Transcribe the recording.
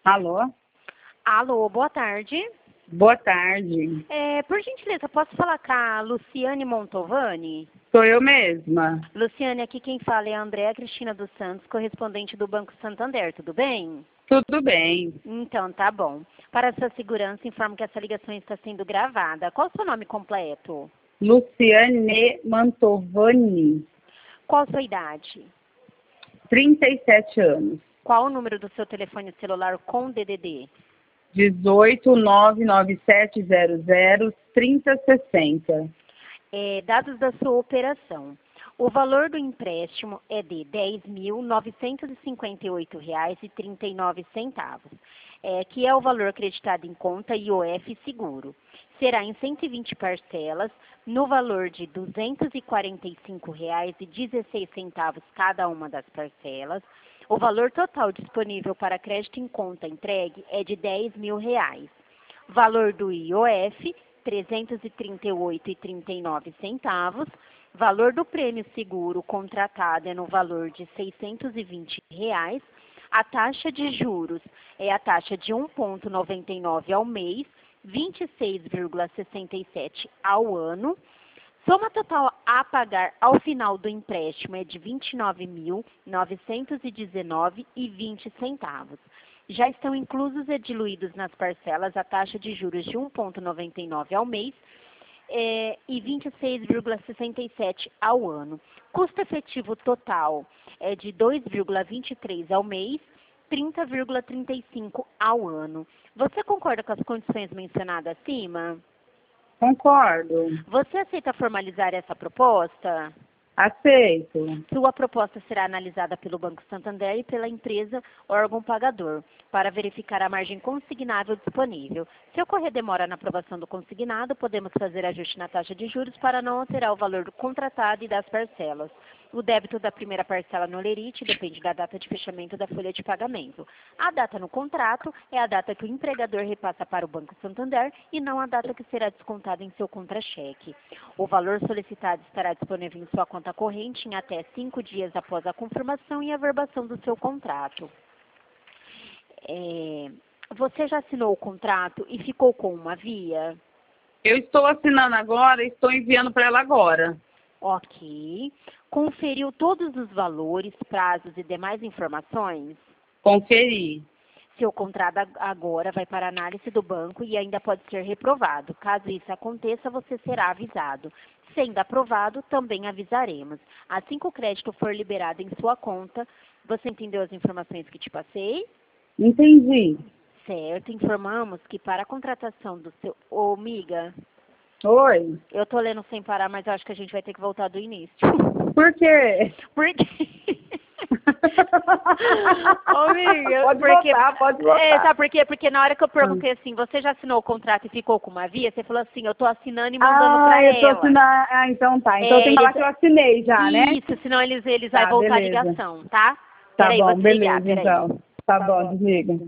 Alô? Alô, boa tarde. Boa tarde. Por gentileza, posso falar com a Luciane Montovani? Sou eu mesma. Luciane, aqui quem fala é a Andréa Cristina dos Santos, correspondente do Banco Santander, tudo bem? Tudo bem. Então, tá bom. Para sua segurança, informo que essa ligação está sendo gravada. Qual o seu nome completo? Luciane Mantovani, Qual a sua idade? 37 anos. Qual o número do seu telefone celular com DDD? 18997003060. Dados da sua operação. O valor do empréstimo é de R$ 10.958,39, que é o valor acreditado em conta IOF Seguro. Será em 120 parcelas, no valor de R$ 245,16 cada uma das parcelas. O valor total disponível para crédito em conta entregue é de R$ 10.000. Valor do IOF, R$ 338,39. Valor do prêmio seguro contratado é no valor de R$ 620. A taxa de juros é a taxa de 1,99 ao mês, 26,67 ao ano. Soma total a pagar ao final do empréstimo é de R$ 29.919,20. Já estão inclusos e diluídos nas parcelas a taxa de juros de 1,99 ao mês e 26,67 ao ano. Custo efetivo total é de 2,23 ao mês, 30,35 ao ano. Você concorda com as condições mencionadas acima? Concordo. Você aceita formalizar essa proposta? Aceito. Sua proposta será analisada pelo Banco Santander e pela empresa órgão pagador, para verificar a margem consignável disponível. Se ocorrer demora na aprovação do consignado, podemos fazer ajuste na taxa de juros para não alterar o valor do contratado e das parcelas. O débito da primeira parcela no lerite depende da data de fechamento da folha de pagamento. A data no contrato é a data que o empregador repassa para o Banco Santander e não a data que será descontada em seu contra-cheque. O valor solicitado estará disponível em sua conta corrente em até 5 dias após a confirmação e averbação do seu contrato. Você já assinou o contrato e ficou com uma via? Eu estou assinando agora e estou enviando para ela agora. Ok. Conferiu todos os valores, prazos e demais informações? Conferi. Seu contrato agora vai para análise do banco e ainda pode ser reprovado. Caso isso aconteça, você será avisado. Sendo aprovado, também avisaremos. Assim que o crédito for liberado em sua conta, você entendeu as informações que te passei? Entendi. Certo. Informamos que para a contratação do seu... Ô, amiga, Oi. eu tô lendo sem parar, mas eu acho que a gente vai ter que voltar do início. Por quê? Por quê? Ô, amiga, Pode voltar. sabe por quê? Porque na hora que eu perguntei assim, você já assinou o contrato e ficou com uma via? Você falou assim, eu tô assinando e mandando pra eu tô ela. assinando. Então tá. Então tem que falar que eu assinei já, né? Isso, senão eles Tá, vão voltar a beleza. ligação, tá? Tá Peraí, bom, vou desligar, beleza peraí. então. Tá bom, desliga.